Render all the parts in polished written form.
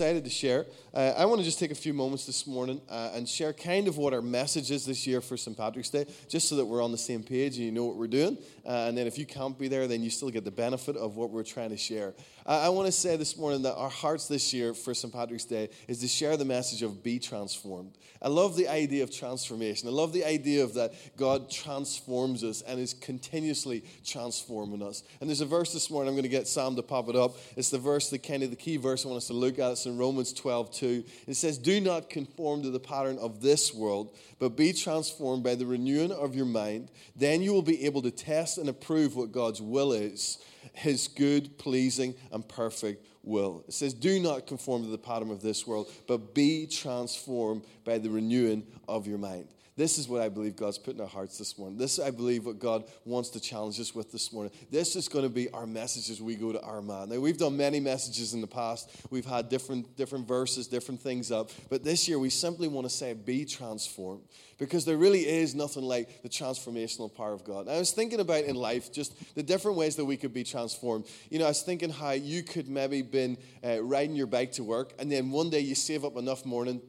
Excited to share. I want to just take a few moments this morning and share kind of what our message is this year for St. Patrick's Day, just so that we're on the same page and you know what we're doing. And then if you can't be there, then you still get the benefit of what we're trying to share. I want to say this morning that our hearts this year for St. Patrick's Day is to share the message of be transformed. I love the idea of transformation. I love the idea of that God transforms us and is continuously transforming us. And there's a verse this morning, I'm going to get Sam to pop it up. It's the verse, the key verse I want us to look at. It's in Romans 12:2. It says, do not conform to the pattern of this world, but be transformed by the renewing of your mind. Then you will be able to test and approve what God's will is, his good, pleasing, and perfect will. It says, do not conform to the pattern of this world, but be transformed by the renewing of your mind. This is what I believe God's put in our hearts this morning. This, I believe, what God wants to challenge us with this morning. This is going to be our message as we go to Armagh. Now, we've done many messages in the past. We've had different verses, different things up. But this year, we simply want to say, be transformed. Because there really is nothing like the transformational power of God. And I was thinking about in life just the different ways that we could be transformed. You know, I was thinking how you could maybe been riding your bike to work, and then one day you save up enough money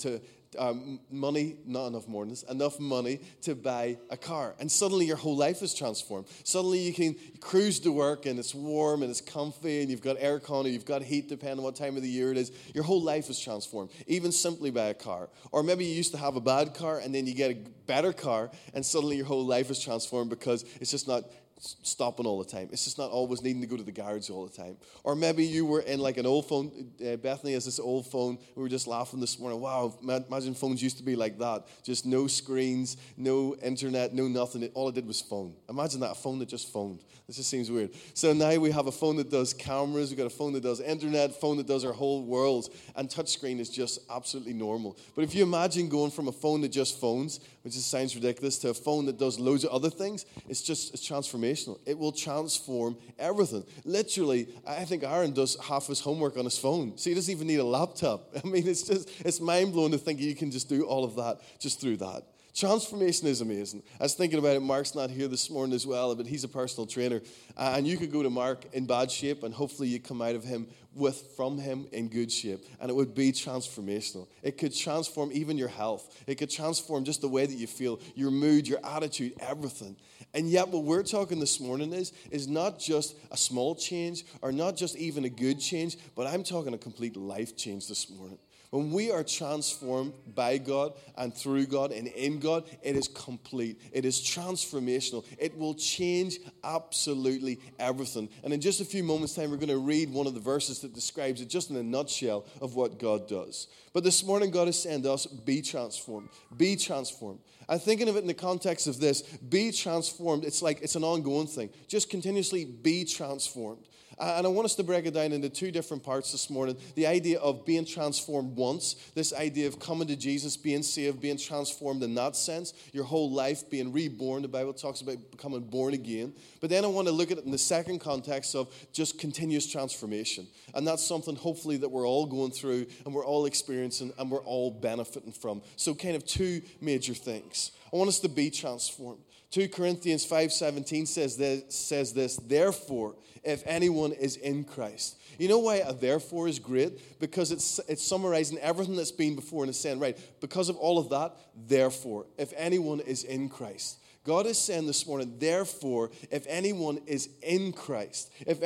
to buy a car. And suddenly your whole life is transformed. Suddenly you can cruise to work and it's warm and it's comfy and you've got aircon or you've got heat depending on what time of the year it is. Your whole life is transformed, even simply by a car. Or maybe you used to have a bad car and then you get a better car and suddenly your whole life is transformed because it's just not stopping all the time. It's just not always needing to go to the garage all the time. Or maybe you were in like an old phone. Bethany has this old phone. We were just laughing this morning. Wow, imagine phones used to be like that. Just no screens, no internet, no nothing. All it did was phone. Imagine that, a phone that just phoned. This just seems weird. So now we have a phone that does cameras. We've got a phone that does internet, a phone that does our whole world. And touchscreen is just absolutely normal. But if you imagine going from a phone that just phones, which just sounds ridiculous, to a phone that does loads of other things, it's transformational. It will transform everything. Literally, I think Aaron does half his homework on his phone. So he doesn't even need a laptop. I mean, it's mind-blowing to think you can just do all of that just through that. Transformation is amazing. I was thinking about it. Mark's not here this morning as well, but he's a personal trainer. And you could go to Mark in bad shape, and hopefully you come out of him from him in good shape. And it would be transformational. It could transform even your health. It could transform just the way that you feel, your mood, your attitude, everything. And yet what we're talking this morning is not just a small change or not just even a good change, but I'm talking a complete life change this morning. When we are transformed by God and through God and in God, it is complete. It is transformational. It will change absolutely everything. And in just a few moments' time, we're going to read one of the verses that describes it just in a nutshell of what God does. But this morning, God is saying to us, be transformed. Be transformed. I'm thinking of it in the context of this. Be transformed. It's like it's an ongoing thing. Just continuously be transformed. And I want us to break it down into two different parts this morning. The idea of being transformed once, this idea of coming to Jesus, being saved, being transformed in that sense, your whole life being reborn. The Bible talks about becoming born again. But then I want to look at it in the second context of just continuous transformation. And that's something hopefully that we're all going through and we're all experiencing and we're all benefiting from. So kind of two major things. I want us to be transformed. 2 Corinthians 5:17 says this, therefore, if anyone is in Christ. You know why a therefore is great? Because it's summarizing everything that's been before and it's saying, right, because of all of that, therefore, if anyone is in Christ. God is saying this morning, therefore, if anyone is in Christ, this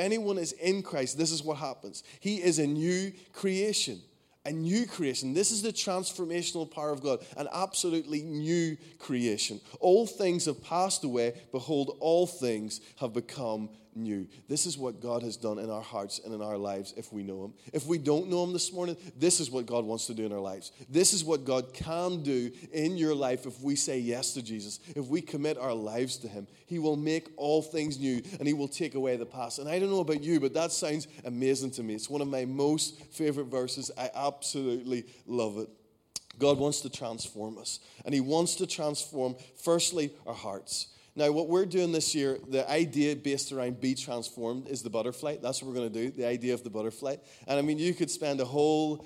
is what happens. He is a new creation. A new creation. This is the transformational power of God. An absolutely new creation. All things have passed away. Behold, all things have become new. This is what God has done in our hearts and in our lives if we know Him. If we don't know Him this morning, this is what God wants to do in our lives. This is what God can do in your life if we say yes to Jesus. If we commit our lives to Him, He will make all things new and He will take away the past. And I don't know about you, but that sounds amazing to me. It's one of my most favorite verses. I absolutely love it. God wants to transform us. And He wants to transform, firstly, our hearts. Now, what we're doing this year, the idea based around Be Transformed is the butterfly. That's what we're going to do, the idea of the butterfly. And I mean, you could spend a whole,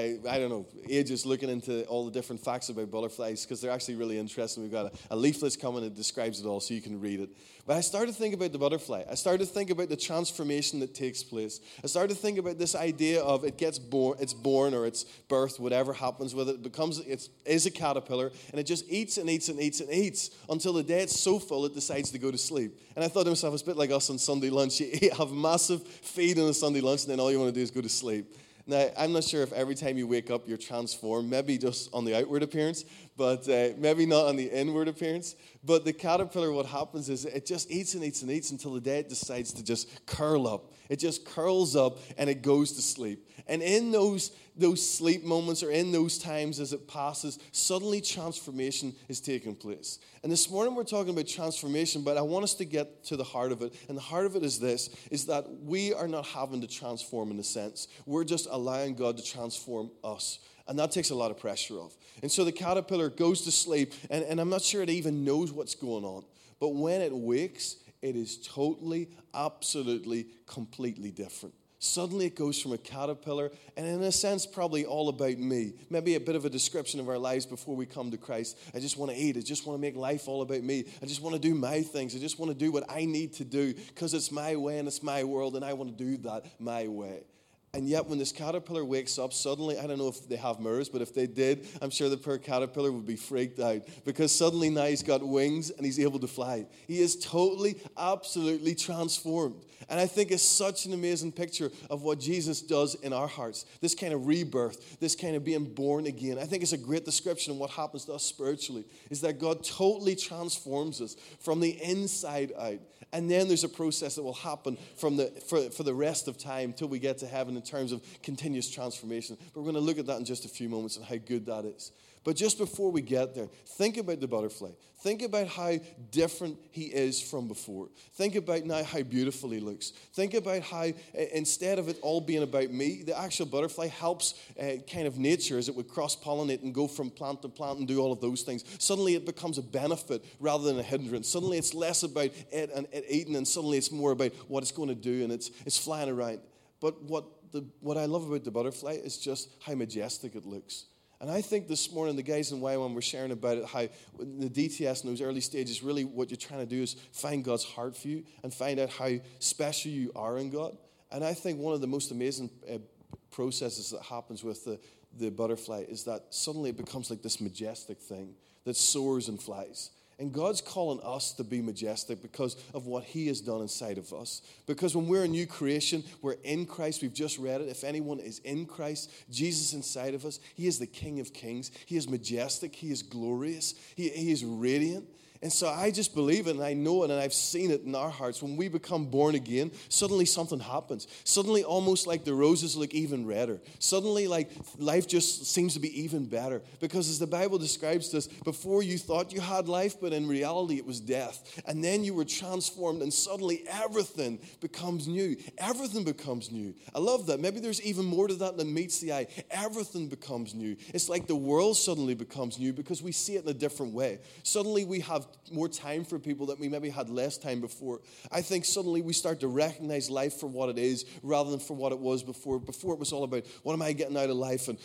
ages looking into all the different facts about butterflies because they're actually really interesting. We've got a leaflet coming that describes it all so you can read it. But I started to think about the butterfly. I started to think about the transformation that takes place. I started to think about this idea of it's born or it's birthed, whatever happens with it. It is a caterpillar, and it just eats and eats and eats and eats until the day it's so full it decides to go to sleep. And I thought to myself, it's a bit like us on Sunday lunch. You have massive feed on a Sunday lunch, and then all you want to do is go to sleep. Now, I'm not sure if every time you wake up you're transformed, maybe just on the outward appearance, but maybe not on the inward appearance. But the caterpillar, what happens is it just eats and eats and eats until the day it decides to just curl up. It just curls up and it goes to sleep. And in those sleep moments or in those times as it passes, suddenly transformation is taking place. And this morning we're talking about transformation, but I want us to get to the heart of it. And the heart of it is this, is that we are not having to transform in a sense. We're just allowing God to transform us. And that takes a lot of pressure off. And so the caterpillar goes to sleep, and I'm not sure it even knows what's going on. But when it wakes, it is totally, absolutely, completely different. Suddenly it goes from a caterpillar, and in a sense, probably all about me. Maybe a bit of a description of our lives before we come to Christ. I just want to eat. I just want to make life all about me. I just want to do my things. I just want to do what I need to do because it's my way and it's my world, and I want to do that my way. And yet when this caterpillar wakes up, suddenly, I don't know if they have mirrors, but if they did, I'm sure the poor caterpillar would be freaked out because suddenly now he's got wings and he's able to fly. He is totally, absolutely transformed. And I think it's such an amazing picture of what Jesus does in our hearts. This kind of rebirth, this kind of being born again. I think it's a great description of what happens to us spiritually, is that God totally transforms us from the inside out. And then there's a process that will happen for the rest of time till we get to heaven in terms of continuous transformation. But we're going to look at that in just a few moments and how good that is. But just before we get there, think about the butterfly. Think about how different he is from before. Think about now how beautiful he looks. Think about how instead of it all being about me, the actual butterfly helps kind of nature as it would cross-pollinate and go from plant to plant and do all of those things. Suddenly it becomes a benefit rather than a hindrance. Suddenly it's less about it and it eating, and suddenly it's more about what it's going to do, and it's flying around. But what I love about the butterfly is just how majestic it looks. And I think this morning, the guys in YWAM were sharing about it, how the DTS in those early stages, really what you're trying to do is find God's heart for you and find out how special you are in God. And I think one of the most amazing processes that happens with the butterfly is that suddenly it becomes like this majestic thing that soars and flies. And God's calling us to be majestic because of what he has done inside of us. Because when we're a new creation, we're in Christ. We've just read it. If anyone is in Christ, Jesus inside of us, he is the King of Kings. He is majestic. He is glorious. He is radiant. And so I just believe it, and I know it, and I've seen it in our hearts. When we become born again, suddenly something happens. Suddenly, almost like the roses look even redder. Suddenly, like life just seems to be even better. Because as the Bible describes this, before you thought you had life, but in reality it was death. And then you were transformed, and suddenly everything becomes new. Everything becomes new. I love that. Maybe there's even more to that than meets the eye. Everything becomes new. It's like the world suddenly becomes new because we see it in a different way. Suddenly we have more time for people that we maybe had less time before. I think suddenly we start to recognize life for what it is rather than for what it was before. Before it was all about what am I getting out of life, and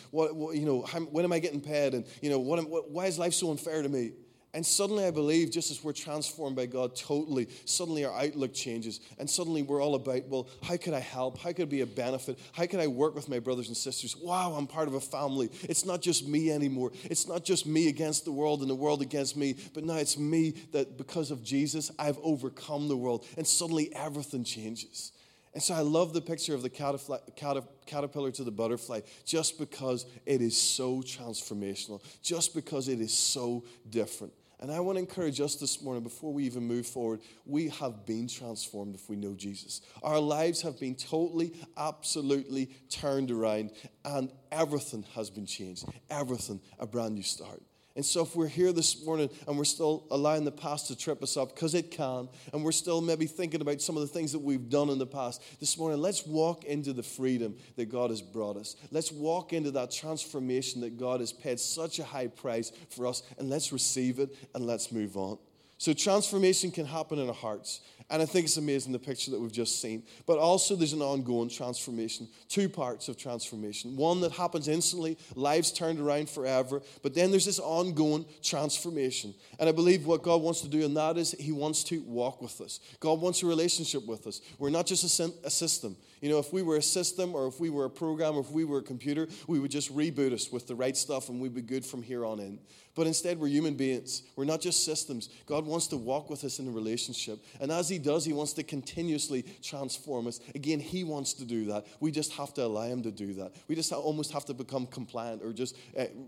when am I getting paid, and why is life so unfair to me? And suddenly I believe, just as we're transformed by God totally, suddenly our outlook changes. And suddenly we're all about, well, how could I help? How could it be a benefit? How can I work with my brothers and sisters? Wow, I'm part of a family. It's not just me anymore. It's not just me against the world and the world against me. But now it's me that because of Jesus, I've overcome the world. And suddenly everything changes. And so I love the picture of the caterpillar to the butterfly just because it is so transformational, just because it is so different. And I want to encourage us this morning, before we even move forward, we have been transformed if we know Jesus. Our lives have been totally, absolutely turned around, and everything has been changed. Everything, a brand new start. And so if we're here this morning and we're still allowing the past to trip us up, because it can, and we're still maybe thinking about some of the things that we've done in the past, this morning, let's walk into the freedom that God has brought us. Let's walk into that transformation that God has paid such a high price for us, and let's receive it and let's move on. So transformation can happen in our hearts. And I think it's amazing the picture that we've just seen. But also there's an ongoing transformation. Two parts of transformation. One that happens instantly, lives turned around forever. But then there's this ongoing transformation. And I believe what God wants to do in that is he wants to walk with us. God wants a relationship with us. We're not just a system. You know, if we were a system or if we were a program or if we were a computer, we would just reboot us with the right stuff and we'd be good from here on in. But instead, we're human beings. We're not just systems. God wants to walk with us in a relationship. And as he does, he wants to continuously transform us. Again, he wants to do that. We just have to allow him to do that. We just almost have to become compliant or just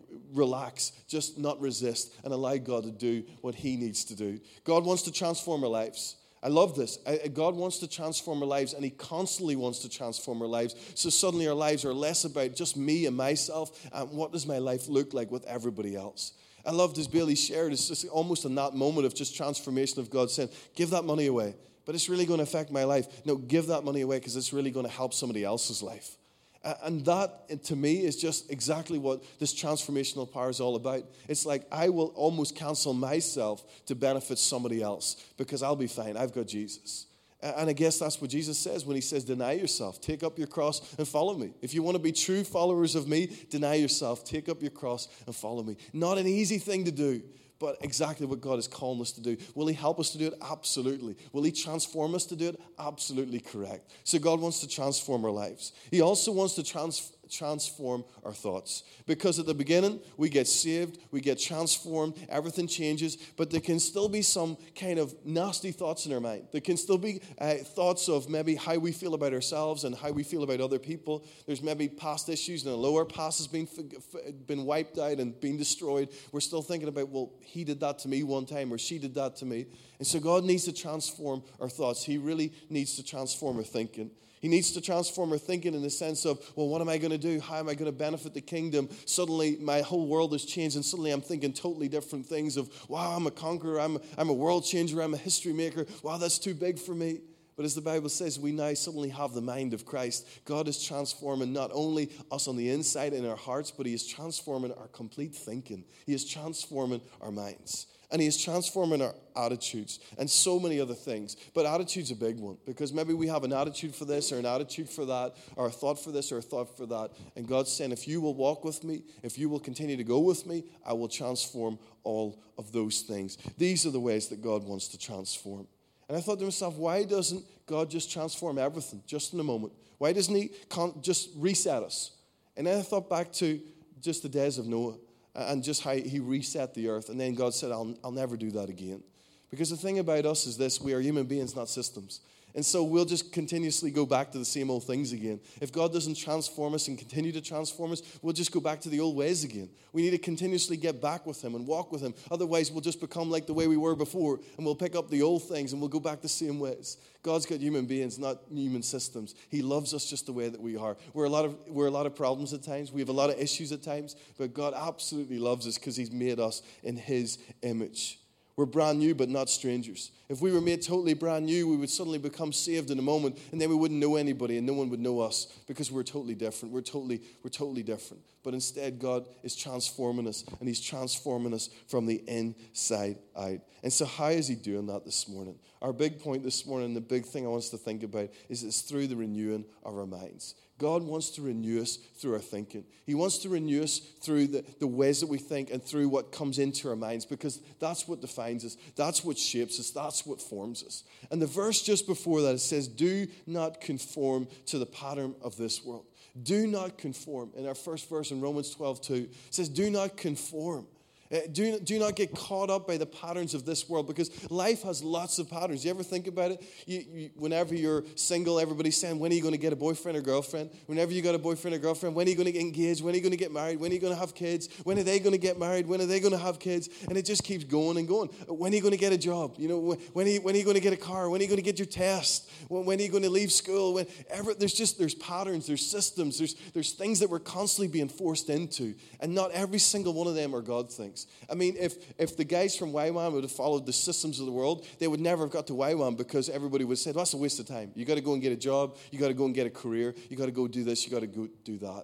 relax, just not resist and allow God to do what he needs to do. God wants to transform our lives. I love this. God wants to transform our lives, and he constantly wants to transform our lives. So suddenly our lives are less about just me and myself, and what does my life look like with everybody else. I loved as Bailey shared, it's just almost in that moment of just transformation of God saying, give that money away, but it's really going to affect my life. No, give that money away because it's really going to help somebody else's life. And that, to me, is just exactly what this transformational power is all about. It's like I will almost cancel myself to benefit somebody else because I'll be fine. I've got Jesus. And I guess that's what Jesus says when he says, deny yourself, take up your cross and follow me. If you want to be true followers of me, deny yourself, take up your cross and follow me. Not an easy thing to do, but exactly what God is calling us to do. Will he help us to do it? Absolutely. Will he transform us to do it? Absolutely correct. So God wants to transform our lives. He also wants to transform our thoughts. Because at the beginning, we get saved, we get transformed, everything changes, but there can still be some kind of nasty thoughts in our mind. There can still be thoughts of maybe how we feel about ourselves and how we feel about other people. There's maybe past issues and a lower past has been wiped out and been destroyed. We're still thinking about, well, he did that to me one time or she did that to me. And so God needs to transform our thoughts. He really needs to transform our thinking. He needs to transform our thinking in the sense of, well, what am I going to do? How am I going to benefit the kingdom? Suddenly, my whole world has changed, and suddenly I'm thinking totally different things of, wow, I'm a conqueror, I'm a world changer, I'm a history maker. Wow, that's too big for me. But as the Bible says, we now suddenly have the mind of Christ. God is transforming not only us on the inside in our hearts, but he is transforming our complete thinking. He is transforming our minds. And he is transforming our attitudes and so many other things. But attitude's a big one because maybe we have an attitude for this or an attitude for that or a thought for this or a thought for that. And God's saying, if you will walk with me, if you will continue to go with me, I will transform all of those things. These are the ways that God wants to transform. And I thought to myself, why doesn't God just transform everything just in a moment? Why doesn't he just reset us? And then I thought back to just the days of Noah. And just how he reset the earth. And then God said, I'll never do that again. Because the thing about us is this, we are human beings, not systems. And so we'll just continuously go back to the same old things again. If God doesn't transform us and continue to transform us, we'll just go back to the old ways again. We need to continuously get back with him and walk with him. Otherwise, we'll just become like the way we were before, and we'll pick up the old things and we'll go back the same ways. God's got human beings, not human systems. He loves us just the way that we are. We're a lot of problems at times. We have a lot of issues at times, but God absolutely loves us because he's made us in his image. We're brand new, but not strangers. If we were made totally brand new, we would suddenly become saved in a moment, and then we wouldn't know anybody, and no one would know us because we're totally different. We're totally different. But instead, God is transforming us, and he's transforming us from the inside out. And so how is he doing that this morning? Our big point this morning, the big thing I want us to think about, is it's through the renewing of our minds. God wants to renew us through our thinking. He wants to renew us through the ways that we think and through what comes into our minds, because that's what defines us. That's what shapes us. That's what forms us. And the verse just before that, it says, do not conform to the pattern of this world. Do not conform. In our first verse in Romans 12:2, it says, do not conform. Do not get caught up by the patterns of this world, because life has lots of patterns. You ever think about it? Whenever you're single, everybody's saying, when are you going to get a boyfriend or girlfriend? Whenever you got a boyfriend or girlfriend, when are you going to get engaged? When are you going to get married? When are you going to have kids? When are they going to get married? When are they going to have kids? And it just keeps going and going. When are you going to get a job? You know, when are you going to get a car? When are you going to get your test? When are you going to leave school? There's patterns, there's systems, there's things that we're constantly being forced into, and not every single one of them are God things. I mean, if the guys from YWAM would have followed the systems of the world, they would never have got to YWAM, because everybody would have said, well, that's a waste of time. You got to go and get a job. You got to go and get a career. You got to go do this. You got to go do that.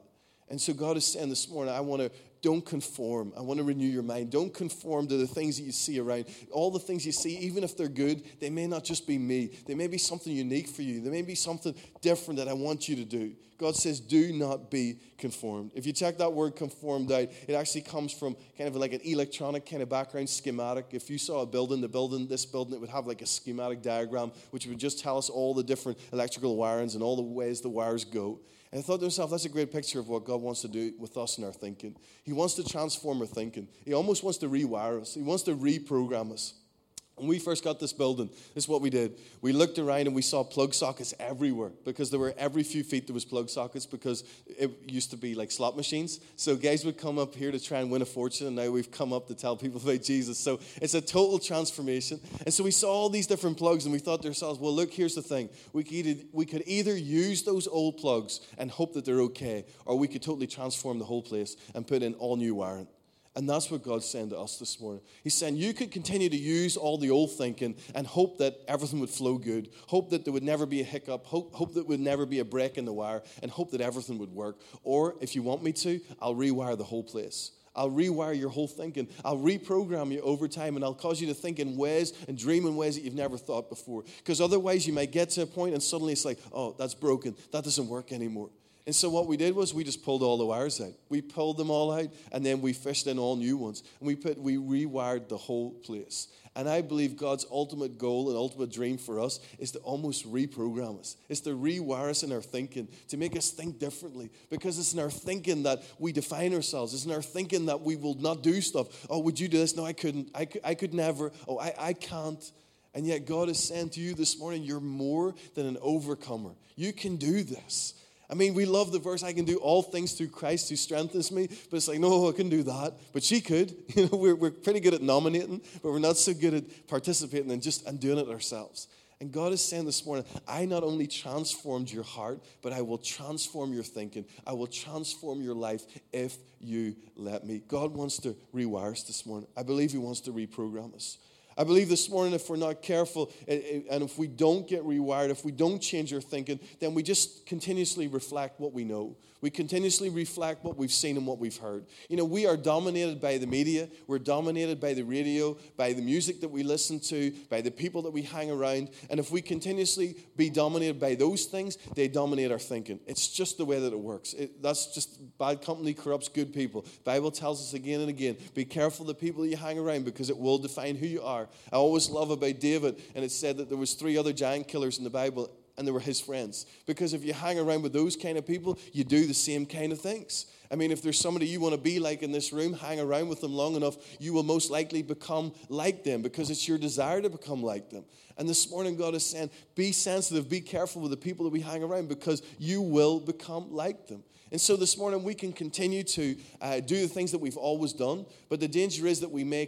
And so God is saying this morning, don't conform. I want to renew your mind. Don't conform to the things that you see around. All the things you see, even if they're good, they may not just be me. They may be something unique for you. There may be something different that I want you to do. God says, do not be conformed. If you check that word conformed out, it actually comes from kind of like an electronic kind of background schematic. If you saw this building, it would have like a schematic diagram, which would just tell us all the different electrical wirings and all the ways the wires go. And I thought to myself, that's a great picture of what God wants to do with us in our thinking. He wants to transform our thinking. He almost wants to rewire us. He wants to reprogram us. When we first got this building, this is what we did. We looked around and we saw plug sockets everywhere because there were every few feet there was plug sockets because it used to be like slot machines. So guys would come up here to try and win a fortune, and now we've come up to tell people about Jesus. So it's a total transformation. And so we saw all these different plugs, and we thought to ourselves, well, look, here's the thing. We could either use those old plugs and hope that they're okay, or we could totally transform the whole place and put in all new wiring. And that's what God's saying to us this morning. He's saying you could continue to use all the old thinking and hope that everything would flow good, hope that there would never be a hiccup, hope that there would never be a break in the wire, and hope that everything would work. Or if you want me to, I'll rewire the whole place. I'll rewire your whole thinking. I'll reprogram you over time, and I'll cause you to think in ways and dream in ways that you've never thought before. Because otherwise you might get to a point and suddenly it's like, oh, that's broken. That doesn't work anymore. And so what we did was we just pulled all the wires out. We pulled them all out, and then we fished in all new ones. And we rewired the whole place. And I believe God's ultimate goal and ultimate dream for us is to almost reprogram us. It's to rewire us in our thinking, to make us think differently. Because it's in our thinking that we define ourselves. It's in our thinking that we will not do stuff. Oh, would you do this? No, I couldn't. I could never. Oh, I can't. And yet God is saying to you this morning, you're more than an overcomer. You can do this. I mean, we love the verse, I can do all things through Christ who strengthens me. But it's like, no, I couldn't do that. But she could. You know, we're pretty good at nominating, but we're not so good at participating and doing it ourselves. And God is saying this morning, I not only transformed your heart, but I will transform your thinking. I will transform your life if you let me. God wants to rewire us this morning. I believe He wants to reprogram us. I believe this morning if we're not careful and if we don't get rewired, if we don't change our thinking, then we just continuously reflect what we know. We continuously reflect what we've seen and what we've heard. You know, we are dominated by the media. We're dominated by the radio, by the music that we listen to, by the people that we hang around. And if we continuously be dominated by those things, they dominate our thinking. It's just the way that it works. That's just bad company corrupts good people. The Bible tells us again and again, be careful of the people you hang around because it will define who you are. I always love about David, and it said that there was 3 other giant killers in the Bible, and they were his friends. Because if you hang around with those kind of people, you do the same kind of things. I mean, if there's somebody you want to be like in this room, hang around with them long enough, you will most likely become like them because it's your desire to become like them. And this morning, God is saying, be sensitive, be careful with the people that we hang around because you will become like them. And so this morning, we can continue to do the things that we've always done, but the danger is that we may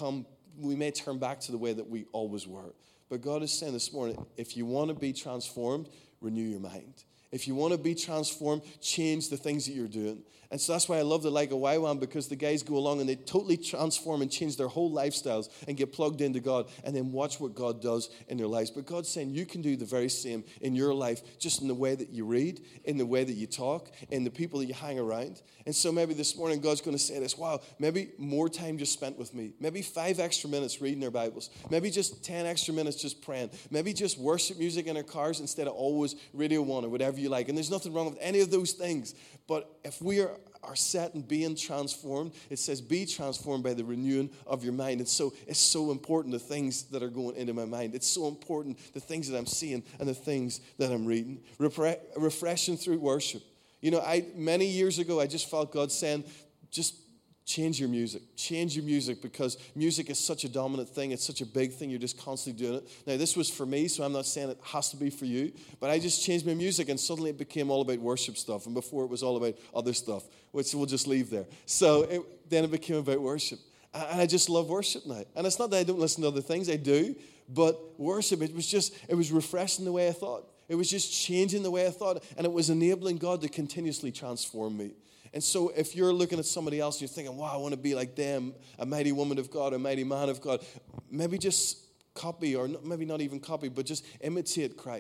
turn back to the way that we always were. But God is saying this morning, if you want to be transformed, renew your mind. If you want to be transformed, change the things that you're doing. And so that's why I love the Like a YWAM, because the guys go along and they totally transform and change their whole lifestyles and get plugged into God and then watch what God does in their lives. But God's saying you can do the very same in your life, just in the way that you read, in the way that you talk, in the people that you hang around. And so maybe this morning God's going to say this, wow, maybe more time just spent with me. Maybe 5 extra minutes reading their Bibles. Maybe just 10 extra minutes just praying. Maybe just worship music in our cars instead of always Radio 1 or whatever you like. And there's nothing wrong with any of those things. But if we are set in being transformed, it says be transformed by the renewing of your mind. And so it's so important, the things that are going into my mind. It's so important, the things that I'm seeing and the things that I'm reading. Refreshing through worship. You know, many years ago, I just felt God saying, just change your music. Change your music because music is such a dominant thing. It's such a big thing. You're just constantly doing it. Now, this was for me, so I'm not saying it has to be for you. But I just changed my music, and suddenly it became all about worship stuff. And before it was all about other stuff, which we'll just leave there. So then it became about worship. And I just love worship now. And it's not that I don't listen to other things. I do. But worship, it was refreshing the way I thought. It was just changing the way I thought. And it was enabling God to continuously transform me. And so if you're looking at somebody else and you're thinking, wow, I want to be like them, a mighty woman of God, a mighty man of God, maybe just copy, or maybe not even copy, but just imitate Christ.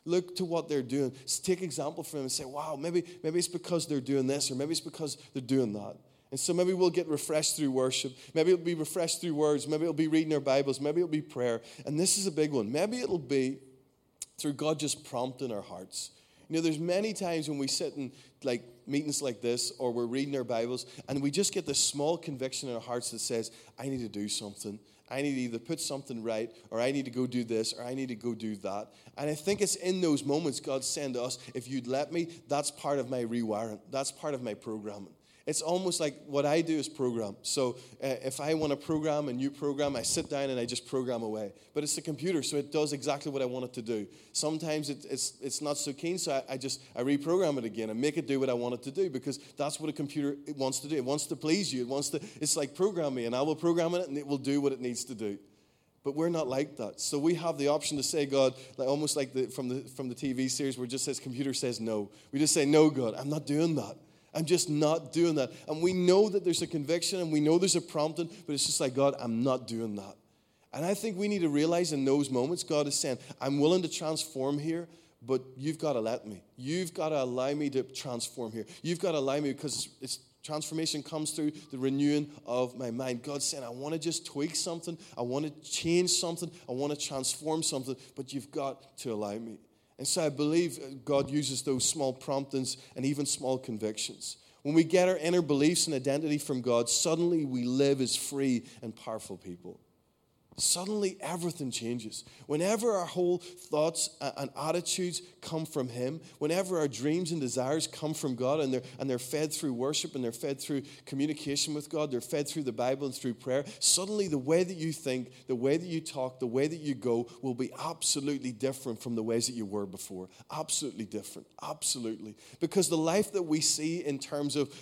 Look to what they're doing. Take example from them and say, wow, maybe it's because they're doing this, or maybe it's because they're doing that. And so maybe we'll get refreshed through worship. Maybe it'll be refreshed through words. Maybe it'll be reading our Bibles. Maybe it'll be prayer. And this is a big one. Maybe it'll be through God just prompting our hearts. You know, there's many times when we sit in like meetings like this, or we're reading our Bibles, and we just get this small conviction in our hearts that says, I need to do something. I need to either put something right, or I need to go do this, or I need to go do that. And I think it's in those moments God's saying to us, if you'd let me, that's part of my rewiring. That's part of my programming. It's almost like what I do is program. So if I want to program a new program, I sit down and I just program away. But it's the computer, so it does exactly what I want it to do. Sometimes it's not so keen, so I reprogram it again and make it do what I want it to do, because that's what a computer wants to do. It wants to please you. It's like program me, and I will program it, and it will do what it needs to do. But we're not like that. So we have the option to say, God, like almost like from the TV series where it just says, computer says no. We just say, no, God, I'm not doing that. I'm just not doing that. And we know that there's a conviction and we know there's a prompting, but it's just like, God, I'm not doing that. And I think we need to realize in those moments, God is saying, I'm willing to transform here, but you've got to let me. You've got to allow me to transform here. You've got to allow me, because transformation comes through the renewing of my mind. God's saying, I want to just tweak something. I want to change something. I want to transform something, but you've got to allow me. And so I believe God uses those small promptings and even small convictions. When we get our inner beliefs and identity from God, suddenly we live as free and powerful people. Suddenly everything changes. Whenever our whole thoughts and attitudes come from Him, whenever our dreams and desires come from God, and they're fed through worship, and they're fed through communication with God, they're fed through the Bible and through prayer, suddenly the way that you think, the way that you talk, the way that you go will be absolutely different from the ways that you were before. Absolutely different. Absolutely. Because the life that we see in terms of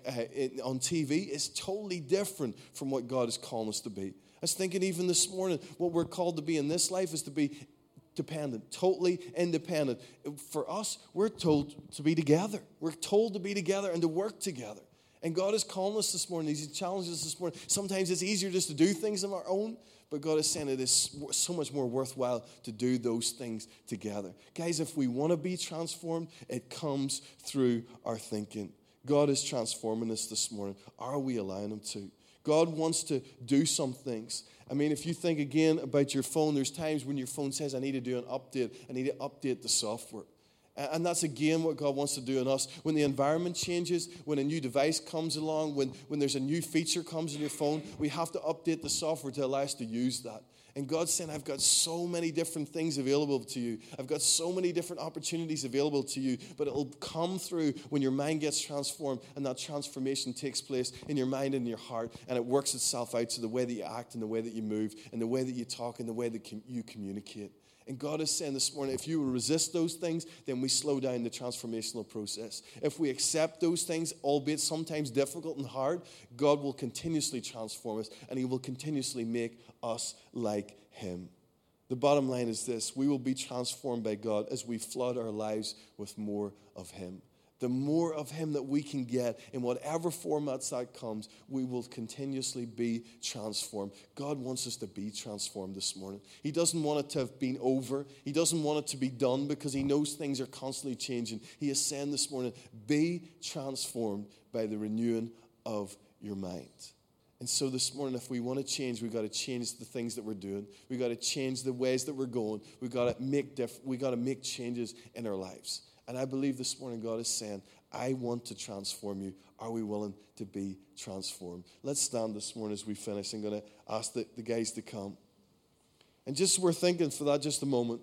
on TV is totally different from what God is calling us to be. I was thinking even this morning, what we're called to be in this life is to be dependent, totally independent. For us, we're told to be together. We're told to be together and to work together. And God is calling us this morning. He's challenging us this morning. Sometimes it's easier just to do things on our own, but God is saying it is so much more worthwhile to do those things together. Guys, if we want to be transformed, it comes through our thinking. God is transforming us this morning. Are we allowing Him to? God wants to do some things. I mean, if you think again about your phone, there's times when your phone says, I need to do an update. I need to update the software. And that's again what God wants to do in us. When the environment changes, when a new device comes along, when there's a new feature comes in your phone, we have to update the software to allow us to use that. And God's saying, I've got so many different things available to you. I've got so many different opportunities available to you, but it'll come through when your mind gets transformed and that transformation takes place in your mind and in your heart, and it works itself out to the way that you act and the way that you move and the way that you talk and the way that you communicate. And God is saying this morning, if you resist those things, then we slow down the transformational process. If we accept those things, albeit sometimes difficult and hard, God will continuously transform us, and He will continuously make us like Him. The bottom line is this: we will be transformed by God as we flood our lives with more of Him. The more of Him that we can get in whatever formats that comes, we will continuously be transformed. God wants us to be transformed this morning. He doesn't want it to have been over. He doesn't want it to be done, because He knows things are constantly changing. He is saying this morning, be transformed by the renewing of your mind. And so this morning, if we want to change, we've got to change the things that we're doing. We've got to change the ways that we're going. We've got to make changes in our lives. And I believe this morning God is saying, I want to transform you. Are we willing to be transformed? Let's stand this morning as we finish. I'm going to ask the guys to come. And just we're thinking for that just a moment.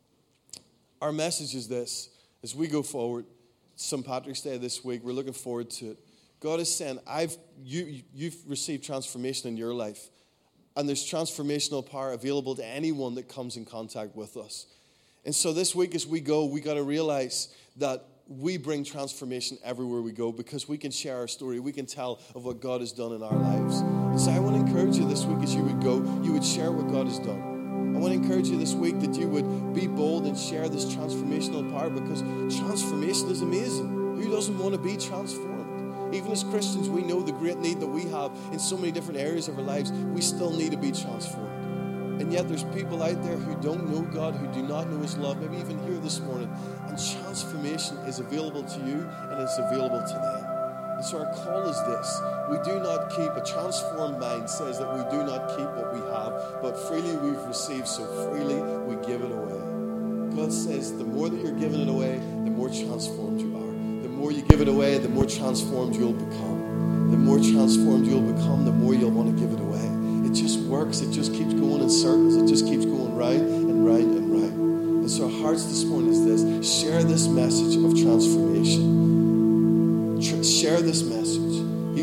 Our message is this: as we go forward, St. Patrick's Day this week, we're looking forward to it. God is saying, you've received transformation in your life. And there's transformational power available to anyone that comes in contact with us. And so this week as we go, we got to realize that we bring transformation everywhere we go, because we can share our story. We can tell of what God has done in our lives. And so I want to encourage you this week as you would go, you would share what God has done. I want to encourage you this week that you would be bold and share this transformational power, because transformation is amazing. Who doesn't want to be transformed? Even as Christians, we know the great need that we have in so many different areas of our lives. We still need to be transformed. And yet there's people out there who don't know God, who do not know His love, maybe even here this morning. And transformation is available to you and it's available to them. And so our call is this. We do not keep, a transformed mind says that we do not keep what we have, but freely we've received, so freely we give it away. God says the more that you're giving it away, the more transformed you are. The more you give it away, the more transformed you'll become. The more transformed you'll become, the more you'll want to give it away. It just works. It just keeps going in circles. It just keeps going round and round and round. And so our hearts this morning is this. Share this message of transformation. Share this message.